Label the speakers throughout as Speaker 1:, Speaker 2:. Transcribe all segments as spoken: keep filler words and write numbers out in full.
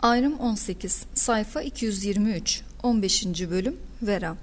Speaker 1: Ayrım on sekiz, sayfa iki yüz yirmi üç, on beşinci bölüm, Vera.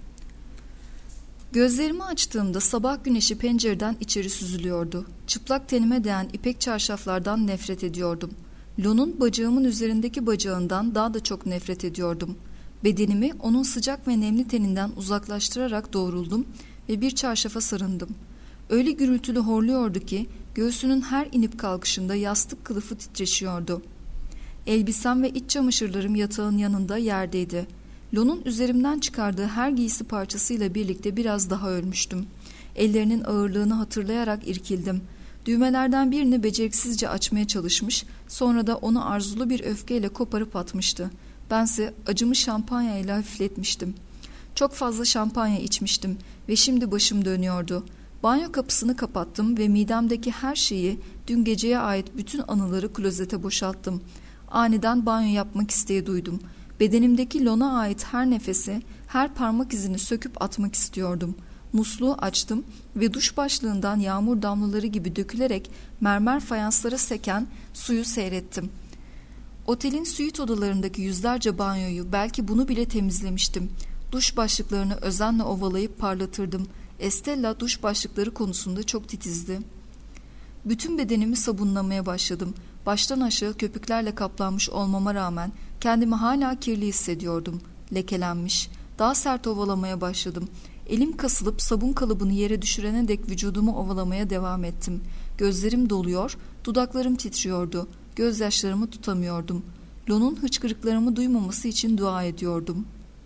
Speaker 1: Gözlerimi açtığımda sabah güneşi pencereden içeri süzülüyordu. Çıplak tenime değen ipek çarşaflardan nefret ediyordum. Lon'un bacağımın üzerindeki bacağından daha da çok nefret ediyordum. Bedenimi onun sıcak ve nemli teninden uzaklaştırarak doğruldum ve bir çarşafa sarındım. Öyle gürültülü horluyordu ki göğsünün her inip kalkışında yastık kılıfı titreşiyordu. Elbisem ve iç çamaşırlarım yatağın yanında yerdeydi. Lon'un üzerimden çıkardığı her giysi parçasıyla birlikte biraz daha ölmüştüm. Ellerinin ağırlığını hatırlayarak irkildim. Düğmelerden birini beceriksizce açmaya çalışmış, sonra da onu arzulu bir öfkeyle koparıp atmıştı. Bense acımı şampanyayla hafifletmiştim. Çok fazla şampanya içmiştim ve şimdi başım dönüyordu. Banyo kapısını kapattım ve midemdeki her şeyi, dün geceye ait bütün anıları klozete boşalttım. Aniden banyo yapmak isteği duydum. Bedenimdeki Lon'a ait her nefesi, her parmak izini söküp atmak istiyordum. Musluğu açtım ve duş başlığından yağmur damlaları gibi dökülerek mermer fayanslara seken suyu seyrettim. Otelin süit odalarındaki yüzlerce banyoyu, belki bunu bile temizlemiştim. Duş başlıklarını özenle ovalayıp parlatırdım. Estella duş başlıkları konusunda çok titizdi. Bütün bedenimi sabunlamaya başladım. Baştan aşağı köpüklerle kaplanmış olmama rağmen kendimi hala kirli hissediyordum. Lekelenmiş. Daha sert ovalamaya başladım. Elim kasılıp sabun kalıbını yere düşürene dek vücudumu ovalamaya devam ettim. Gözlerim doluyor, dudaklarım titriyordu. Gözyaşlarımı tutamıyordum. Lon'un hıçkırıklarımı duymaması için dua ediyordum.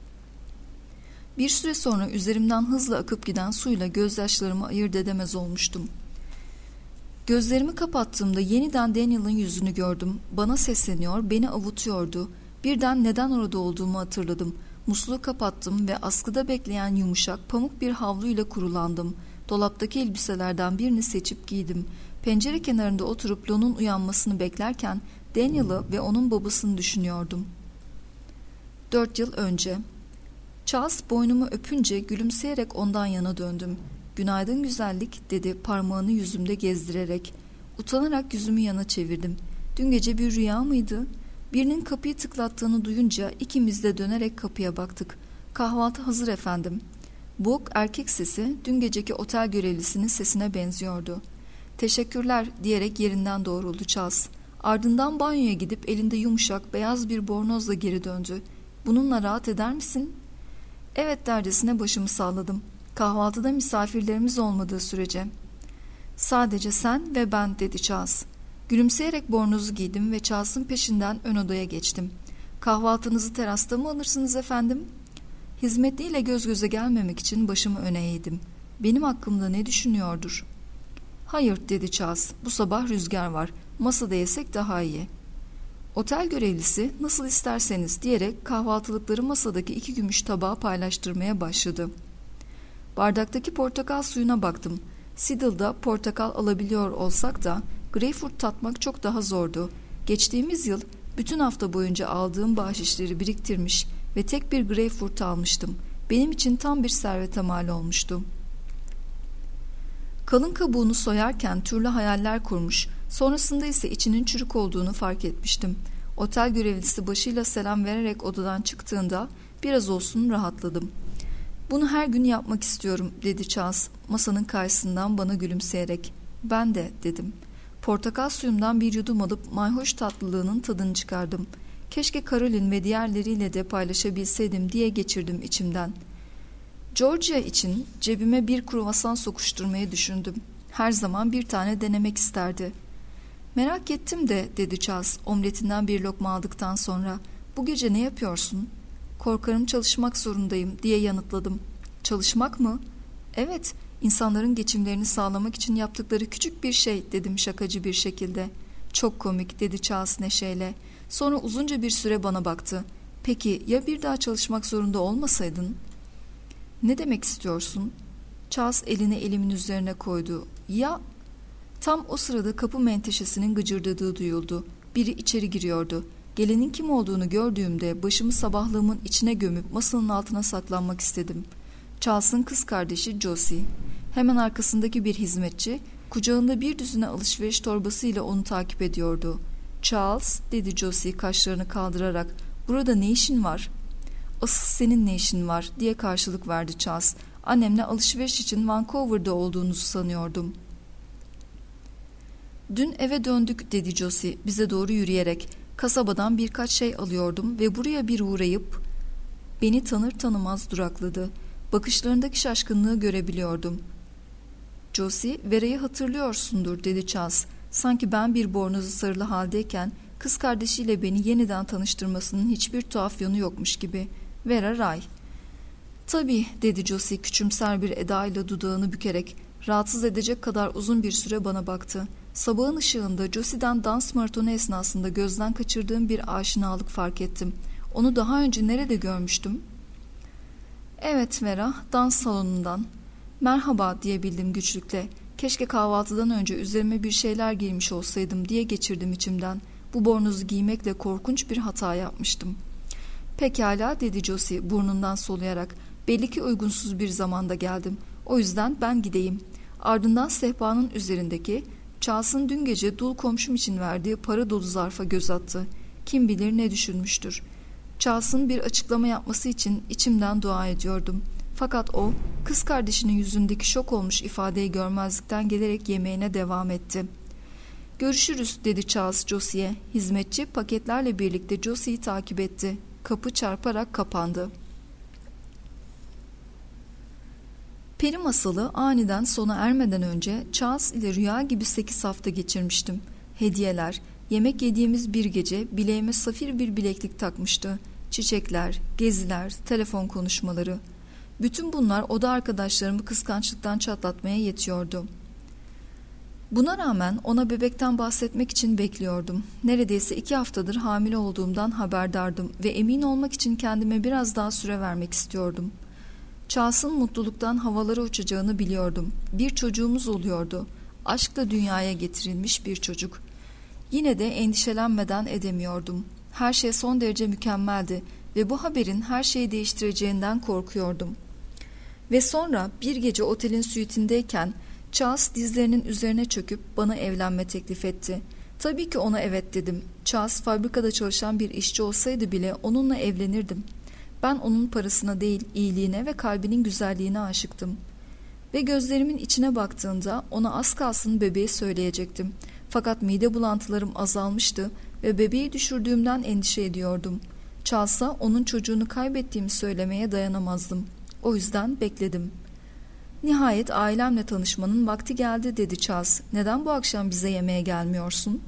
Speaker 1: Bir süre sonra üzerimden hızla akıp giden suyla gözyaşlarımı ayırt edemez olmuştum. Gözlerimi kapattığımda yeniden Daniel'ın yüzünü gördüm. Bana sesleniyor, beni avutuyordu. Birden neden orada olduğumu hatırladım. Musluğu kapattım ve askıda bekleyen yumuşak, pamuk bir havluyla kurulandım. Dolaptaki elbiselerden birini seçip giydim. Pencere kenarında oturup Lon'un uyanmasını beklerken Daniel'ı ve onun babasını düşünüyordum. Dört yıl önce. Charles boynumu öpünce gülümseyerek ondan yana döndüm. "Günaydın güzellik," dedi parmağını yüzümde gezdirerek. Utanarak yüzümü yana çevirdim. Dün gece bir rüya mıydı? Birinin kapıyı tıklattığını duyunca ikimiz de dönerek kapıya baktık. "Kahvaltı hazır efendim." Bu erkek sesi dün geceki otel görevlisinin sesine benziyordu. "Teşekkürler," diyerek yerinden doğruldu Charles. Ardından banyoya gidip elinde yumuşak beyaz bir bornozla geri döndü. "Bununla rahat eder misin?" "Evet," dercesine başımı salladım. "Kahvaltıda misafirlerimiz olmadığı sürece." "Sadece sen ve ben," dedi Charles. Gülümseyerek bornozu giydim ve Charles'ın peşinden ön odaya geçtim. "Kahvaltınızı terasta mı alırsınız efendim?" Hizmetliyle göz göze gelmemek için başımı öne eğdim. Benim hakkımda ne düşünüyordur? "Hayır," dedi Charles. "Bu sabah rüzgar var. Masada yesek daha iyi." Otel görevlisi "Nasıl isterseniz," diyerek kahvaltılıkları masadaki iki gümüş tabağa paylaştırmaya başladı. Bardaktaki portakal suyuna baktım. Seattle'da portakal alabiliyor olsak da greyfurt tatmak çok daha zordu. Geçtiğimiz yıl bütün hafta boyunca aldığım bahşişleri biriktirmiş ve tek bir greyfurt almıştım. Benim için tam bir servete mal olmuştu. Kalın kabuğunu soyarken türlü hayaller kurmuş, sonrasında ise içinin çürük olduğunu fark etmiştim. Otel görevlisi başıyla selam vererek odadan çıktığında biraz olsun rahatladım. "Bunu her gün yapmak istiyorum," dedi Charles masanın karşısından bana gülümseyerek. "Ben de," dedim. Portakal suyumdan bir yudum alıp mayhoş tatlılığının tadını çıkardım. Keşke Caroline ve diğerleriyle de paylaşabilseydim diye geçirdim içimden. Georgia için cebime bir kruvasan sokuşturmayı düşündüm. Her zaman bir tane denemek isterdi. "Merak ettim de," dedi Charles omletinden bir lokma aldıktan sonra. "Bu gece ne yapıyorsun?" "Korkarım çalışmak zorundayım," diye yanıtladım. "Çalışmak mı?" "Evet, insanların geçimlerini sağlamak için yaptıkları küçük bir şey," dedim şakacı bir şekilde. "Çok komik," dedi Charles neşeyle. Sonra uzunca bir süre bana baktı. "Peki ya bir daha çalışmak zorunda olmasaydın?" "Ne demek istiyorsun?" Charles elini elimin üzerine koydu. "Ya..." Tam o sırada kapı menteşesinin gıcırdadığı duyuldu. Biri içeri giriyordu. Gelenin kim olduğunu gördüğümde başımı sabahlığımın içine gömüp masanın altına saklanmak istedim. Charles'ın kız kardeşi Josie. Hemen arkasındaki bir hizmetçi, kucağında bir düzine alışveriş torbasıyla onu takip ediyordu. "Charles," dedi Josie kaşlarını kaldırarak, "burada ne işin var?" "Asıl senin ne işin var?" diye karşılık verdi Charles. "Annemle alışveriş için Vancouver'da olduğunuzu sanıyordum." "Dün eve döndük," dedi Josie bize doğru yürüyerek. "Kasabadan birkaç şey alıyordum ve buraya bir uğrayıp..." Beni tanır tanımaz durakladı. Bakışlarındaki şaşkınlığı görebiliyordum. "Josie, Vera'yı hatırlıyorsundur," dedi Charles. Sanki ben bir bornozu sarılı haldeyken kız kardeşiyle beni yeniden tanıştırmasının hiçbir tuhaf yanı yokmuş gibi. "Vera Ray." "Tabii," dedi Josie küçümser bir edayla dudağını bükerek. Rahatsız edecek kadar uzun bir süre bana baktı. Sabahın ışığında Josie'den dans maratonu esnasında gözden kaçırdığım bir aşinalık fark ettim. Onu daha önce nerede görmüştüm? "Evet Vera, dans salonundan." "Merhaba," diyebildim güçlükle. Keşke kahvaltıdan önce üzerime bir şeyler giymiş olsaydım diye geçirdim içimden. Bu bornozu giymekle korkunç bir hata yapmıştım. "Pekala," dedi Josie burnundan soluyarak. "Belli ki uygunsuz bir zamanda geldim. O yüzden ben gideyim." Ardından sehpanın üzerindeki Charles'ın dün gece dul komşum için verdiği para dolu zarfa göz attı. Kim bilir ne düşünmüştür. Charles'ın bir açıklama yapması için içimden dua ediyordum. Fakat o, kız kardeşinin yüzündeki şok olmuş ifadeyi görmezlikten gelerek yemeğine devam etti. "Görüşürüz," dedi Charles Josie'ye. Hizmetçi paketlerle birlikte Josie'yi takip etti. Kapı çarparak kapandı. Peri masalı aniden sona ermeden önce Charles ile rüya gibi sekiz hafta geçirmiştim. Hediyeler, yemek yediğimiz bir gece bileğime safir bir bileklik takmıştı. Çiçekler, geziler, telefon konuşmaları. Bütün bunlar oda arkadaşlarımı kıskançlıktan çatlatmaya yetiyordu. Buna rağmen ona bebekten bahsetmek için bekliyordum. Neredeyse iki haftadır hamile olduğumdan haberdardım ve emin olmak için kendime biraz daha süre vermek istiyordum. Charles'ın mutluluktan havalara uçacağını biliyordum. Bir çocuğumuz oluyordu. Aşkla dünyaya getirilmiş bir çocuk. Yine de endişelenmeden edemiyordum. Her şey son derece mükemmeldi ve bu haberin her şeyi değiştireceğinden korkuyordum. Ve sonra bir gece otelin süitindeyken Charles dizlerinin üzerine çöküp bana evlenme teklif etti. Tabii ki ona evet dedim. Charles fabrikada çalışan bir işçi olsaydı bile onunla evlenirdim. Ben onun parasına değil, iyiliğine ve kalbinin güzelliğine aşıktım. Ve gözlerimin içine baktığında ona az kalsın bebeği söyleyecektim. Fakat mide bulantılarım azalmıştı ve bebeği düşürdüğümden endişe ediyordum. Charles'a onun çocuğunu kaybettiğimi söylemeye dayanamazdım. O yüzden bekledim. "Nihayet ailemle tanışmanın vakti geldi," dedi Charles. "Neden bu akşam bize yemeğe gelmiyorsun?"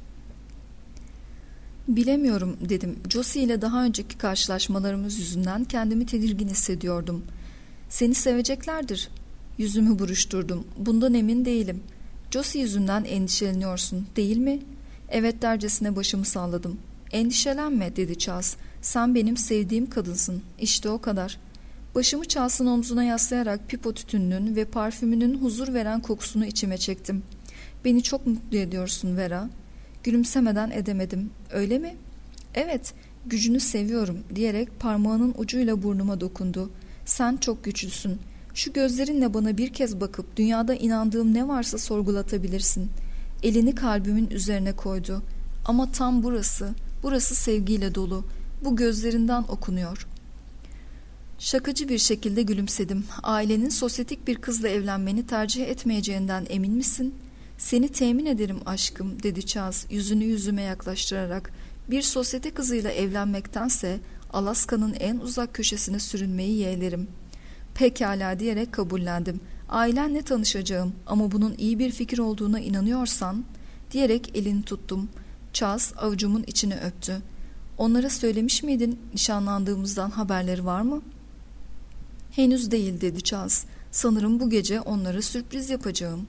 Speaker 1: "Bilemiyorum," dedim. Josie ile daha önceki karşılaşmalarımız yüzünden kendimi tedirgin hissediyordum. "Seni seveceklerdir." Yüzümü buruşturdum. "Bundan emin değilim." "Josie yüzünden endişeleniyorsun, değil mi?" "Evet," dercesine başımı salladım. "Endişelenme," dedi Charles. "Sen benim sevdiğim kadınsın. İşte o kadar." Başımı Charles'ın omzuna yaslayarak pipo tütününün ve parfümünün huzur veren kokusunu içime çektim. "Beni çok mutlu ediyorsun Vera." Gülümsemeden edemedim. "Öyle mi?" "Evet, gücünü seviyorum," diyerek parmağının ucuyla burnuma dokundu. "Sen çok güçlüsün. Şu gözlerinle bana bir kez bakıp dünyada inandığım ne varsa sorgulatabilirsin." Elini kalbimin üzerine koydu. "Ama tam burası, burası sevgiyle dolu. Bu gözlerinden okunuyor." Şakacı bir şekilde gülümsedim. "Ailenin sosyetik bir kızla evlenmeni tercih etmeyeceğinden emin misin?" "Seni temin ederim aşkım," dedi Charles yüzünü yüzüme yaklaştırarak. "Bir sosyete kızıyla evlenmektense Alaska'nın en uzak köşesine sürünmeyi yeğlerim." "Pekala," diyerek kabullendim. "Ailenle tanışacağım ama bunun iyi bir fikir olduğuna inanıyorsan," diyerek elini tuttum. Charles avucumun içini öptü. "Onlara söylemiş miydin nişanlandığımızdan haberleri var mı?" "Henüz değil," dedi Charles. "Sanırım bu gece onlara sürpriz yapacağım."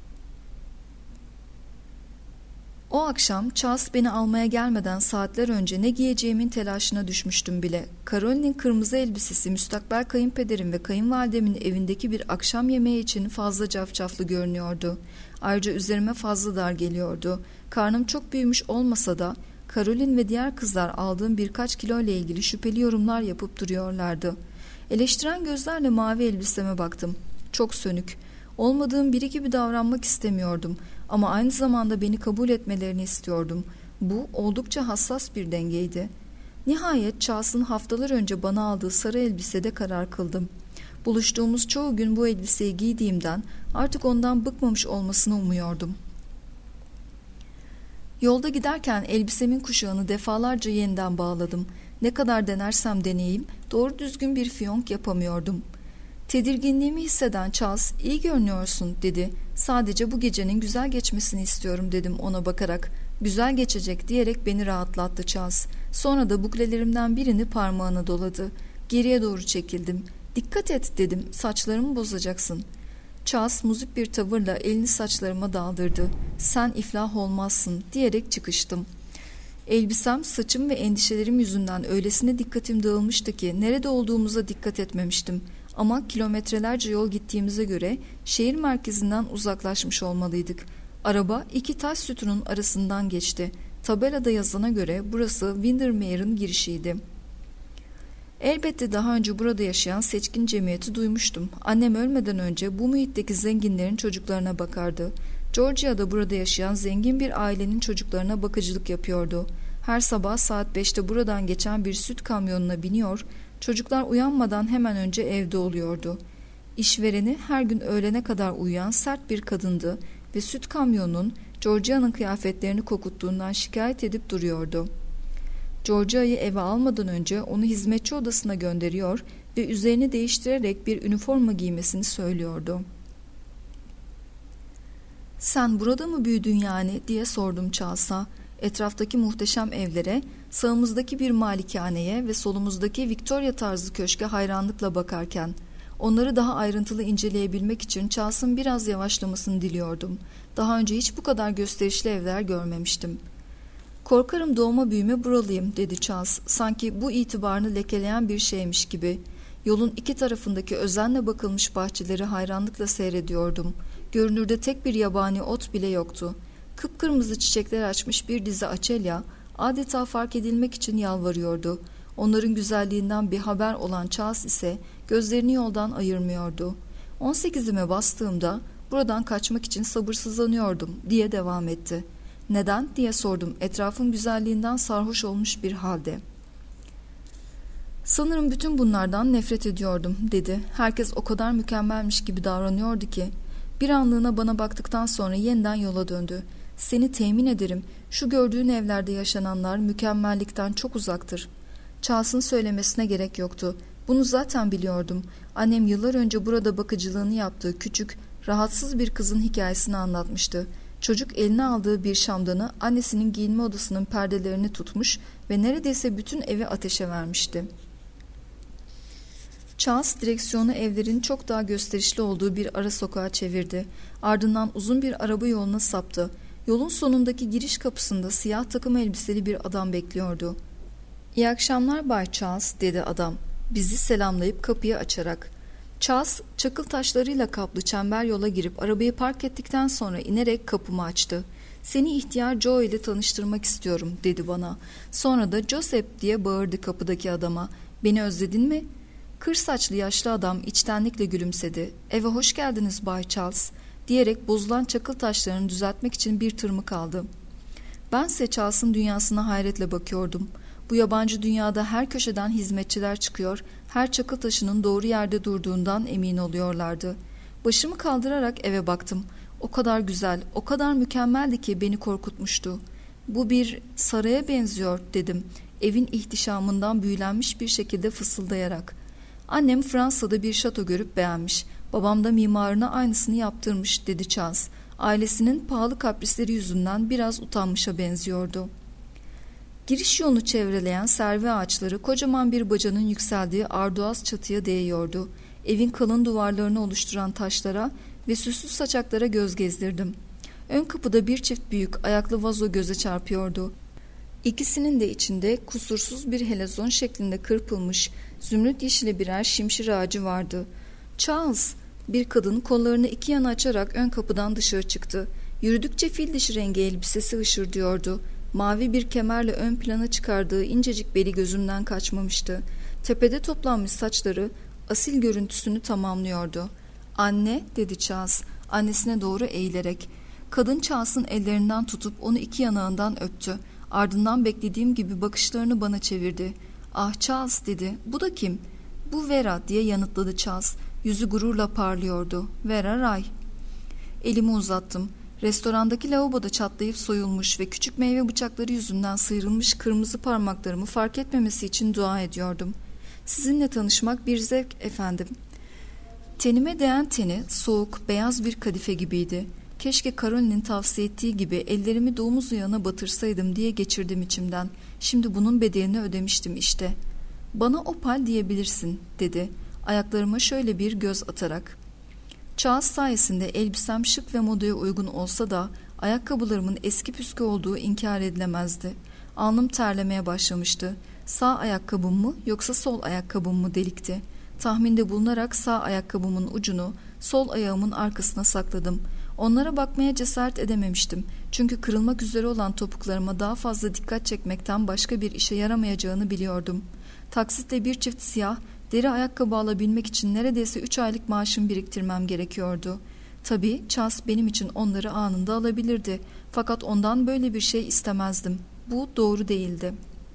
Speaker 1: O akşam Charles beni almaya gelmeden saatler önce ne giyeceğimin telaşına düşmüştüm bile. Caroline'in kırmızı elbisesi müstakbel kayınpederim ve kayınvalidemin evindeki bir akşam yemeği için fazla cafcaflı görünüyordu. Ayrıca üzerime fazla dar geliyordu. Karnım çok büyümüş olmasa da Caroline ve diğer kızlar aldığım birkaç kilo ile ilgili şüpheli yorumlar yapıp duruyorlardı. Eleştiren gözlerle mavi elbiseme baktım. Çok sönük. Olmadığım biri gibi davranmak istemiyordum ama aynı zamanda beni kabul etmelerini istiyordum. Bu oldukça hassas bir dengeydi. Nihayet Charles'ın haftalar önce bana aldığı sarı elbisede karar kıldım. Buluştuğumuz çoğu gün bu elbiseyi giydiğimden artık ondan bıkmamış olmasını umuyordum. Yolda giderken elbisemin kuşağını defalarca yeniden bağladım. Ne kadar denersem deneyeyim doğru düzgün bir fiyonk yapamıyordum. Tedirginliğimi hisseden Charles, "İyi görünüyorsun," dedi. "Sadece bu gecenin güzel geçmesini istiyorum," dedim ona bakarak. "Güzel geçecek," diyerek beni rahatlattı Charles. Sonra da buklelerimden birini parmağına doladı. Geriye doğru çekildim. "Dikkat et," dedim. "Saçlarımı bozacaksın." Charles muzip bir tavırla elini saçlarıma daldırdı. "Sen iflah olmazsın," diyerek çıkıştım. Elbisem, saçım ve endişelerim yüzünden öylesine dikkatim dağılmıştı ki nerede olduğumuza dikkat etmemiştim. Ama kilometrelerce yol gittiğimize göre şehir merkezinden uzaklaşmış olmalıydık. Araba iki taş sütunun arasından geçti. Tabelada yazana göre burası Windermere'ın girişiydi. Elbette daha önce burada yaşayan seçkin cemiyeti duymuştum. Annem ölmeden önce bu muhitteki zenginlerin çocuklarına bakardı. Georgia'da burada yaşayan zengin bir ailenin çocuklarına bakıcılık yapıyordu. Her sabah saat beşte buradan geçen bir süt kamyonuna biniyor, çocuklar uyanmadan hemen önce evde oluyordu. İşvereni her gün öğlene kadar uyuyan sert bir kadındı ve süt kamyonunun Georgia'nın kıyafetlerini kokuttuğundan şikayet edip duruyordu. Georgia'yı eve almadan önce onu hizmetçi odasına gönderiyor ve üzerini değiştirerek bir üniforma giymesini söylüyordu. "Sen burada mı büyüdün yani?" diye sordum Charles'a. Etraftaki muhteşem evlere, sağımızdaki bir malikaneye ve solumuzdaki Victoria tarzı köşke hayranlıkla bakarken, onları daha ayrıntılı inceleyebilmek için Charles'ın biraz yavaşlamasını diliyordum. Daha önce hiç bu kadar gösterişli evler görmemiştim. "Korkarım doğma büyüme buralıyım," dedi Charles, sanki bu itibarını lekeleyen bir şeymiş gibi. Yolun iki tarafındaki özenle bakılmış bahçeleri hayranlıkla seyrediyordum. Görünürde tek bir yabani ot bile yoktu. Kıpkırmızı çiçekler açmış bir dizi açelya adeta fark edilmek için yalvarıyordu. Onların güzelliğinden bir haber olan Charles ise gözlerini yoldan ayırmıyordu. on sekizime bastığımda buradan kaçmak için sabırsızlanıyordum diye devam etti. "Neden?" diye sordum etrafın güzelliğinden sarhoş olmuş bir halde. "Sanırım bütün bunlardan nefret ediyordum," dedi. "Herkes o kadar mükemmelmiş gibi davranıyordu ki." Bir anlığına bana baktıktan sonra yeniden yola döndü. "Seni temin ederim, şu gördüğün evlerde yaşananlar mükemmellikten çok uzaktır." Charles'ın söylemesine gerek yoktu. Bunu zaten biliyordum. Annem yıllar önce burada bakıcılığını yaptığı küçük, rahatsız bir kızın hikayesini anlatmıştı. Çocuk eline aldığı bir şamdanı annesinin giyinme odasının perdelerini tutmuş ve neredeyse bütün evi ateşe vermişti. Charles direksiyonu evlerin çok daha gösterişli olduğu bir ara sokağa çevirdi. Ardından uzun bir araba yoluna saptı. Yolun sonundaki giriş kapısında siyah takım elbiseli bir adam bekliyordu. "İyi akşamlar Bay Charles," dedi adam, bizi selamlayıp kapıyı açarak. Charles, çakıl taşlarıyla kaplı çember yola girip arabayı park ettikten sonra inerek kapımı açtı. "Seni ihtiyar Joe ile tanıştırmak istiyorum," dedi bana. Sonra da "Joseph," diye bağırdı kapıdaki adama. "Beni özledin mi?" Kır saçlı yaşlı adam içtenlikle gülümsedi. "Eve hoş geldiniz Bay Charles," diyerek bozulan çakıl taşlarını düzeltmek için bir tırmık aldı. Bense Charles'ın dünyasına hayretle bakıyordum. Bu yabancı dünyada her köşeden hizmetçiler çıkıyor, her çakıl taşının doğru yerde durduğundan emin oluyorlardı. Başımı kaldırarak eve baktım. O kadar güzel, o kadar mükemmeldi ki beni korkutmuştu. "Bu bir saraya benziyor," dedim, evin ihtişamından büyülenmiş bir şekilde fısıldayarak. "Annem Fransa'da bir şato görüp beğenmiş. Babam da mimarına aynısını yaptırmış," dedi Charles. Ailesinin pahalı kaprisleri yüzünden biraz utanmışa benziyordu. Giriş yolunu çevreleyen servi ağaçları kocaman bir bacanın yükseldiği ardoaz çatıya değiyordu. Evin kalın duvarlarını oluşturan taşlara ve süslü saçaklara göz gezdirdim. Ön kapıda bir çift büyük ayaklı vazo göze çarpıyordu. İkisinin de içinde kusursuz bir helezon şeklinde kırpılmış zümrüt yeşili birer şimşir ağacı vardı. "Charles," bir kadın kollarını iki yana açarak ön kapıdan dışarı çıktı. Yürüdükçe fil dişi rengi elbisesi ışırdıyordu. Mavi bir kemerle ön plana çıkardığı incecik beli gözümden kaçmamıştı. Tepede toplanmış saçları asil görüntüsünü tamamlıyordu. "Anne," dedi Charles, annesine doğru eğilerek. Kadın Charles'ın ellerinden tutup onu iki yanağından öptü. Ardından beklediğim gibi bakışlarını bana çevirdi. "Ah Charles," dedi. "Bu da kim?" "Bu Vera," diye yanıtladı Charles. Yüzü gururla parlıyordu. "Vera Ray." Elimi uzattım. Restorandaki lavaboda çatlayıp soyulmuş ve küçük meyve bıçakları yüzünden sıyrılmış kırmızı parmaklarımı fark etmemesi için dua ediyordum. "Sizinle tanışmak bir zevk efendim." Tenime değen teni soğuk, beyaz bir kadife gibiydi. Keşke Caroline'in tavsiye ettiği gibi ellerimi domuz yağına batırsaydım diye geçirdim içimden. Şimdi bunun bedelini ödemiştim işte. "Bana Opal diyebilirsin," dedi, ayaklarıma şöyle bir göz atarak. Charles sayesinde elbisem şık ve modaya uygun olsa da ayakkabılarımın eski püskü olduğu inkar edilemezdi. Alnım terlemeye başlamıştı. Sağ ayakkabım mı yoksa sol ayakkabım mı delikti. Tahminde bulunarak sağ ayakkabımın ucunu sol ayağımın arkasına sakladım. Onlara bakmaya cesaret edememiştim. Çünkü kırılmak üzere olan topuklarıma daha fazla dikkat çekmekten başka bir işe yaramayacağını biliyordum. Taksitle bir çift siyah, deri ayakkabı alabilmek için neredeyse üç aylık maaşımı biriktirmem gerekiyordu. Tabii Charles benim için onları anında alabilirdi. Fakat ondan böyle bir şey istemezdim. Bu doğru değildi.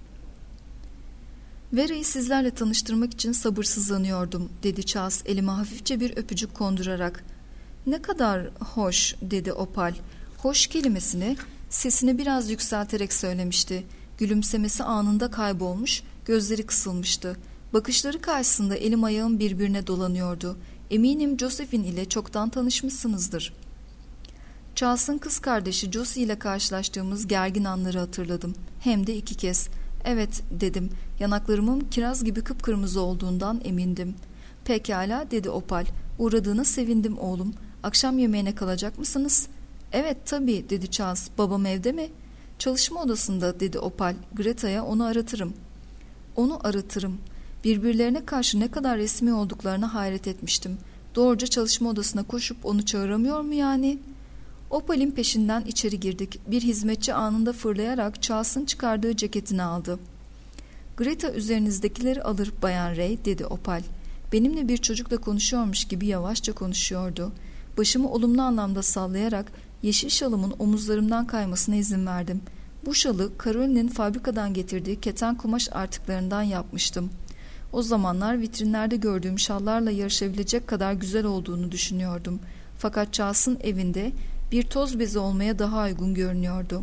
Speaker 1: "Vera'yı sizlerle tanıştırmak için sabırsızlanıyordum," dedi Charles elime hafifçe bir öpücük kondurarak. "Ne kadar hoş," dedi Opal. Hoş kelimesini sesini biraz yükselterek söylemişti. Gülümsemesi anında kaybolmuş, gözleri kısılmıştı. Bakışları karşısında elim ayağım birbirine dolanıyordu. "Eminim Josephine ile çoktan tanışmışsınızdır." Charles'ın kız kardeşi Josie ile karşılaştığımız gergin anları hatırladım. Hem de iki kez. "Evet," dedim. Yanaklarımın kiraz gibi kıpkırmızı olduğundan emindim. "Pekala," dedi Opal. "Uğradığına sevindim oğlum. Akşam yemeğine kalacak mısınız?" "Evet tabii," dedi Charles. "Babam evde mi?" "Çalışma odasında," dedi Opal. "Greta'ya onu aratırım." Onu aratırım. Birbirlerine karşı ne kadar resmi olduklarına hayret etmiştim. Doğruca çalışma odasına koşup onu çağıramıyor mu yani? Opal'in peşinden içeri girdik. Bir hizmetçi anında fırlayarak Charles'ın çıkardığı ceketini aldı. "Greta üzerinizdekileri alır Bayan Ray," dedi Opal. Benimle bir çocukla konuşuyormuş gibi yavaşça konuşuyordu. Başımı olumlu anlamda sallayarak yeşil şalımın omuzlarımdan kaymasına izin verdim. Bu şalı Caroline'in fabrikadan getirdiği keten kumaş artıklarından yapmıştım. O zamanlar vitrinlerde gördüğüm şallarla yarışabilecek kadar güzel olduğunu düşünüyordum. Fakat Charles'ın evinde bir toz bezi olmaya daha uygun görünüyordu.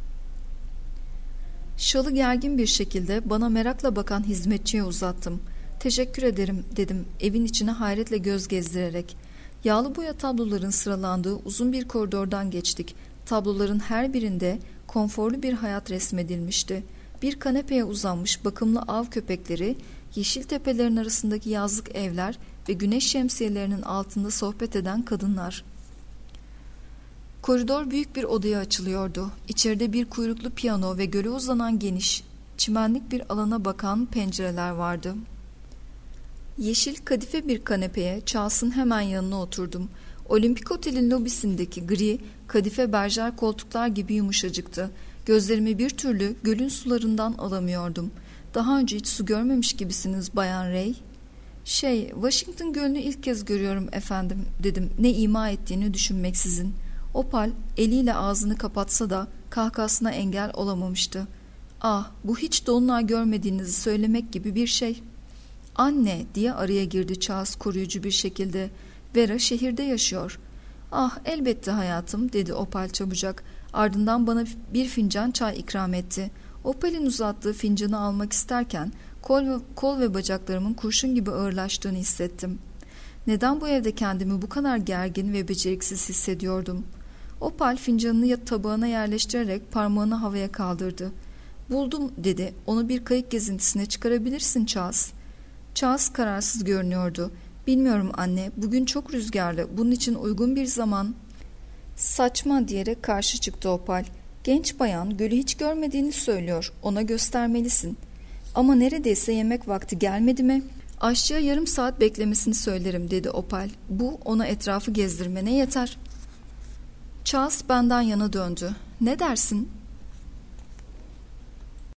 Speaker 1: Şalı gergin bir şekilde bana merakla bakan hizmetçiye uzattım. "Teşekkür ederim," dedim evin içine hayretle göz gezdirerek. Yağlı boya tabloların sıralandığı uzun bir koridordan geçtik. Tabloların her birinde konforlu bir hayat resmedilmişti. Bir kanepeye uzanmış bakımlı av köpekleri, yeşil tepelerin arasındaki yazlık evler ve güneş şemsiyelerinin altında sohbet eden kadınlar. Koridor büyük bir odaya açılıyordu. İçeride bir kuyruklu piyano ve göle uzanan geniş, çimenlik bir alana bakan pencereler vardı. Yeşil kadife bir kanepeye Charles'ın hemen yanına oturdum. Olimpik Otel'in lobisindeki gri, kadife berjer koltuklar gibi yumuşacıktı. Gözlerimi bir türlü gölün sularından alamıyordum. "Daha önce hiç su görmemiş gibisiniz Bayan Ray." "Şey, Washington Gölü'nü ilk kez görüyorum efendim," dedim ne ima ettiğini düşünmeksizin. Opal eliyle ağzını kapatsa da kahkahasına engel olamamıştı. "Ah, bu hiç dolunay görmediğinizi söylemek gibi bir şey." "Anne," diye araya girdi Charles koruyucu bir şekilde. "Vera şehirde yaşıyor." "Ah, elbette hayatım," dedi Opal çabucak. Ardından bana bir fincan çay ikram etti. Opal'in uzattığı fincanı almak isterken kol ve, kol ve bacaklarımın kurşun gibi ağırlaştığını hissettim. Neden bu evde kendimi bu kadar gergin ve beceriksiz hissediyordum? Opal fincanını tabağına yerleştirerek parmağını havaya kaldırdı. "Buldum," dedi. "Onu bir kayık gezintisine çıkarabilirsin Charles." Charles kararsız görünüyordu. "Bilmiyorum anne, bugün çok rüzgarlı. Bunun için uygun bir zaman." "Saçma," diyerek karşı çıktı Opal. "Genç bayan gölü hiç görmediğini söylüyor. Ona göstermelisin." "Ama neredeyse yemek vakti gelmedi mi?" "Aşçıya yarım saat beklemesini söylerim," dedi Opal. "Bu ona etrafı gezdirmene yeter." Charles benden yana döndü. "Ne dersin?"